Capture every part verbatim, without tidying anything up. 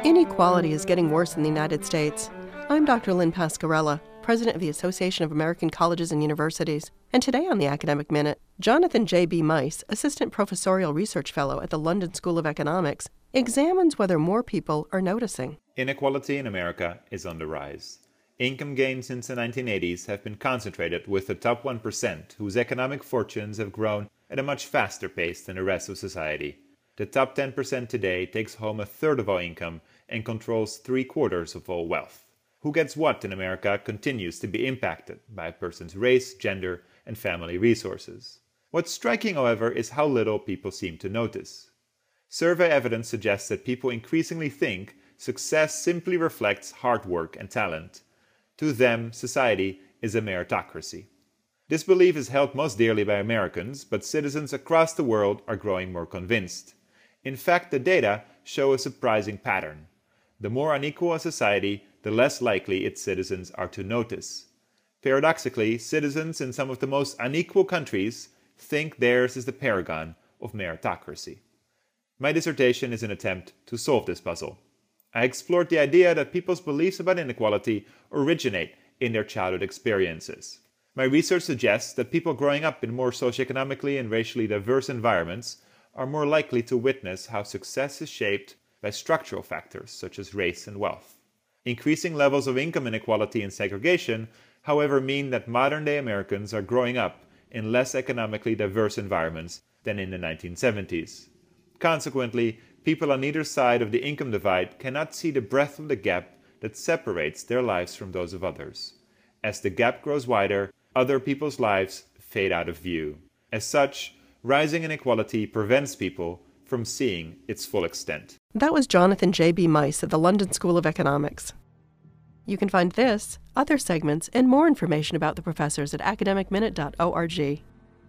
Inequality is getting worse in the United States. I'm Doctor Lynn Pascarella, President of the Association of American Colleges and Universities. And today on the Academic Minute, Jonathan J B. Mice, Assistant Professorial Research Fellow at the London School of Economics, examines whether more people are noticing. Inequality in America is on the rise. Income gains since the nineteen eighties have been concentrated with the top one percent, whose economic fortunes have grown at a much faster pace than the rest of society. The top ten percent today takes home a third of all income and controls three quarters of all wealth. Who gets what in America continues to be impacted by a person's race, gender, and family resources. What's striking, however, is how little people seem to notice. Survey evidence suggests that people increasingly think success simply reflects hard work and talent. To them, society is a meritocracy. This belief is held most dearly by Americans, but citizens across the world are growing more convinced. In fact, the data show a surprising pattern. The more unequal a society, the less likely its citizens are to notice. Paradoxically, citizens in some of the most unequal countries think theirs is the paragon of meritocracy. My dissertation is an attempt to solve this puzzle. I explored the idea that people's beliefs about inequality originate in their childhood experiences. My research suggests that people growing up in more socioeconomically and racially diverse environments are more likely to witness how success is shaped by structural factors such as race and wealth. Increasing levels of income inequality and segregation, however, mean that modern-day Americans are growing up in less economically diverse environments than in the nineteen seventies. Consequently, people on either side of the income divide cannot see the breadth of the gap that separates their lives from those of others. As the gap grows wider, other people's lives fade out of view. As such, rising inequality prevents people from seeing its full extent. That was Jonathan J B. Mice at the London School of Economics. You can find this, other segments, and more information about the professors at academic minute dot org.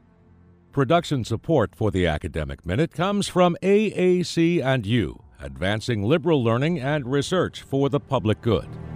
Production support for the Academic Minute comes from A A C and U, advancing liberal learning and research for the public good.